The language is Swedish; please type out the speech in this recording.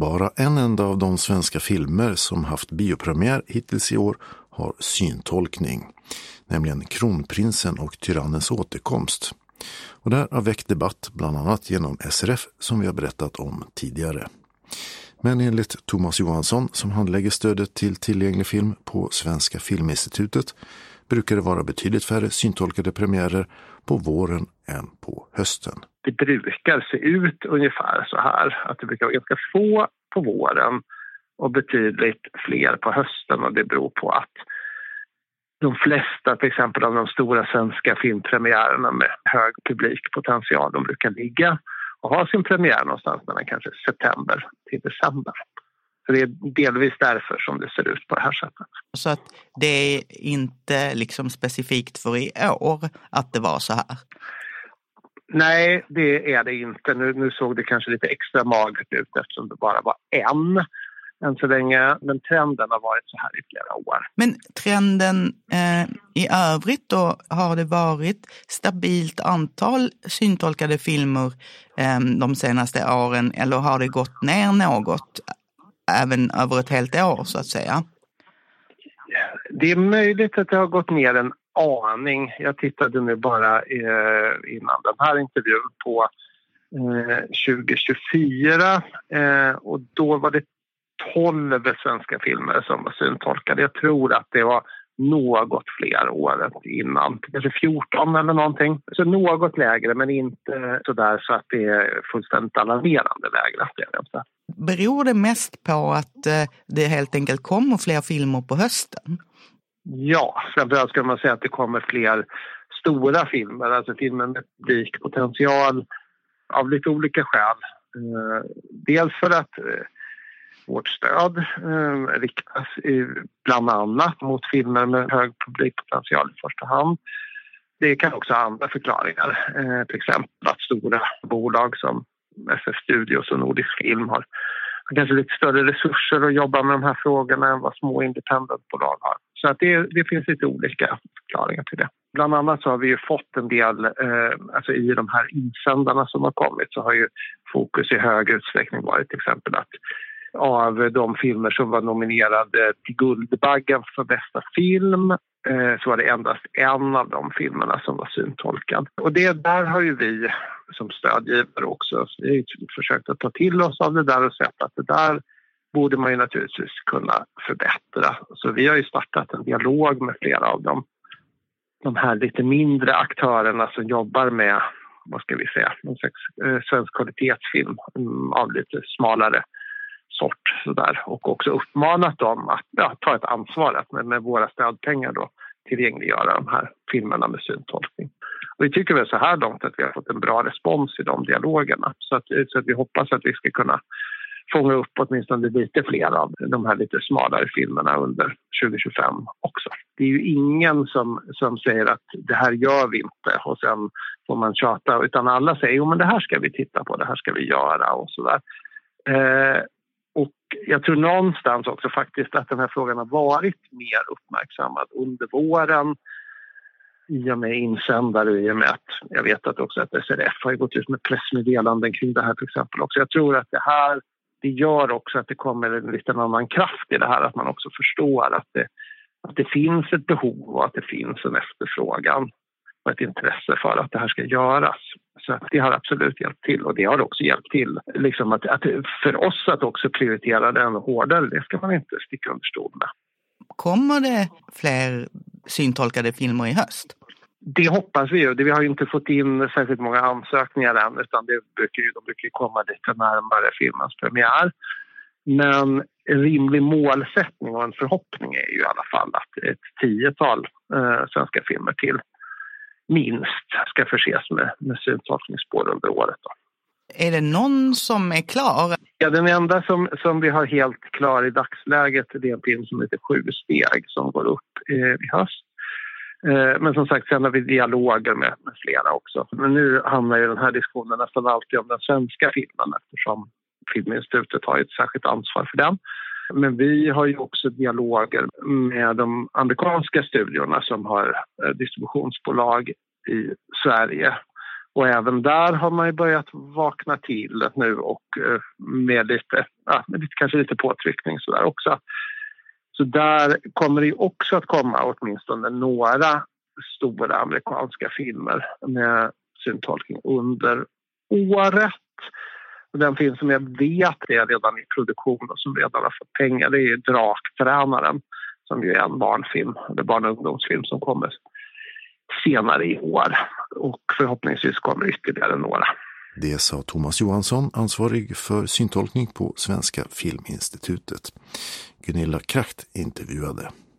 Bara en enda av de svenska filmer som haft biopremiär hittills i år har syntolkning, nämligen Kronprinsen och Tyrannens återkomst. Och det här har väckt debatt bland annat genom SRF som vi har berättat om tidigare. Men enligt Thomas Johansson som handlägger stödet till tillgänglig film på Svenska Filminstitutet brukar det vara betydligt färre syntolkade premiärer på våren än på hösten. Det brukar se ut ungefär så här, att det brukar vara ganska få på våren och betydligt fler på hösten, och det beror på att de flesta till exempel av de stora svenska filmpremiärerna med hög publikpotential, de brukar ligga och ha sin premiär någonstans mellan kanske september till december. Så det är delvis därför som det ser ut på det här sättet. Så att det är inte liksom specifikt för i år att det var så här? Nej, det är det inte. Nu såg det kanske lite extra magert ut eftersom det bara var än så länge. Men trenden har varit så här i flera år. Men trenden i övrigt då, har det varit stabilt antal syntolkade filmer de senaste åren, eller har det gått ner något även över ett helt år så att säga? Det är möjligt att det har gått ner en aning. Jag tittade nu bara innan den här intervjun på 2024 och då var det 12 svenska filmer som var syntolkade. Jag tror att det var något fler året innan. Kanske 14 eller någonting. Så något lägre, men inte så där så att det är fullständigt alarmerande lägre. Beror det mest på att det helt enkelt kommer fler filmer på hösten? Ja, framförallt ska man säga att det kommer fler stora filmer. Alltså filmer med publikpotential av lite olika skäl. Dels för att vårt stöd riktas bland annat mot filmer med hög publikpotential i första hand. Det kan också ha andra förklaringar. Till exempel att stora bolag som SF Studios och Nordisk Film har kanske lite större resurser att jobba med de här frågorna än vad små independentbolag har. Så att det finns lite olika förklaringar till det. Bland annat så har vi ju fått en del, alltså i de här insändarna som har kommit så har ju fokus i hög utsträckning varit till exempel att av de filmer som var nominerade till Guldbaggen för bästa film så var det endast en av de filmerna som var syntolkad. Och det där har ju vi som stödgivare också försökt att ta till oss av det där och sett att det där borde man ju naturligtvis kunna förbättra. Så vi har ju startat en dialog med flera av de här lite mindre aktörerna som jobbar med, vad ska vi säga, någon slags svensk kvalitetsfilm av lite smalare sort sådär, och också uppmanat dem att ta ett ansvar att med våra stödpengar då tillgängliggöra de här filmerna med syntolkning. Och vi tycker väl så här långt att vi har fått en bra respons i de dialogerna så att vi hoppas att vi ska kunna fånga upp åtminstone lite fler av de här lite smalare filmerna under 2025 också. Det är ju ingen som säger att det här gör vi inte och sen får man tjata, utan alla säger jo men det här ska vi titta på, det här ska vi göra och sådär. Och jag tror någonstans också faktiskt att den här frågan har varit mer uppmärksammad under våren i och med insändare, i och med att jag vet att också att SRF har gått ut med pressmeddelanden kring det här till exempel också. Jag tror att det gör också att det kommer en liten annan kraft i det här, att man också förstår att det finns ett behov och att det finns en efterfrågan och ett intresse för att det här ska göras. Så det har absolut hjälpt till, och det har också hjälpt till liksom att för oss att också prioritera den hårdare, det ska man inte sticka under stol med. Kommer det fler syntolkade filmer i höst? Det hoppas vi ju. Vi har ju inte fått in särskilt många ansökningar än, utan de brukar komma lite närmare filmens premiär. Men en rimlig målsättning och en förhoppning är ju i alla fall att ett 10-tal svenska filmer till minst ska förses med syntolkningsspår under året då. Är det någon som är klar? Ja, den enda som vi har helt klar i dagsläget det är en film som heter 7 steg som går upp i höst. Men som sagt, sen har vi dialoger med flera också. Men nu handlar ju den här diskussionen nästan alltid om den svenska filmen eftersom Filminstitutet har ett särskilt ansvar för den. Men vi har ju också dialoger med de amerikanska studiorna som har distributionsbolag i Sverige Och även där har man ju börjat vakna till nu och med kanske lite påtryckning så där också. Så där kommer det också att komma åtminstone några stora amerikanska filmer med syntolkning under året. Och den film som jag vet är redan i produktion och som redan har fått pengar, det är Draktränaren, som ju är en barnfilm, eller barn- och ungdomsfilm som kommer senare i år. Och förhoppningsvis kommer ytterligare några. Det sa Thomas Johansson, ansvarig för syntolkning på Svenska Filminstitutet. Gunilla Kracht intervjuade.